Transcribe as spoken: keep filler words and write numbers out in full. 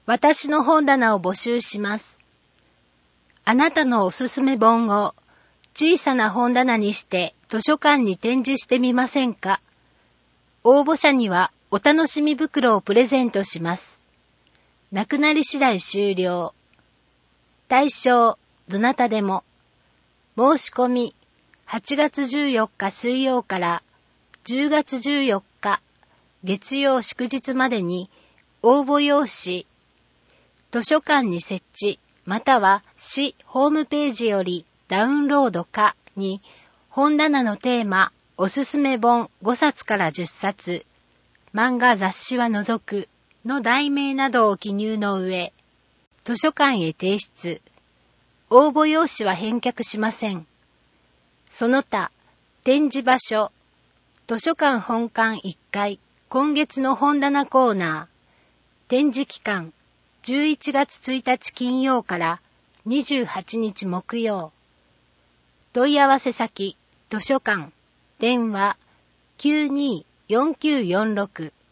私の本棚を募集します。あなたのおすすめ本を小さな本棚にして図書館に展示してみませんか？応募者にはお楽しみ袋をプレゼントします。なくなり次第終了。対象、どなたでも。申し込み、はちがつじゅうよっか水曜からじゅうがつじゅうよっか月曜祝日までに応募用紙、図書館に設置または市ホームページよりダウンロードかに本棚のテーマおすすめ本ごさつからじゅっさつ、漫画雑誌は除くの題名などを記入の上、図書館へ提出。応募用紙は返却しません。その他、展示場所、図書館本館いっかい、今月の本棚コーナー、展示期間、じゅういちがつついたち金曜からにじゅうはちにち木曜。問い合わせ先、図書館、電話、きゅうにーよんきゅうよんろく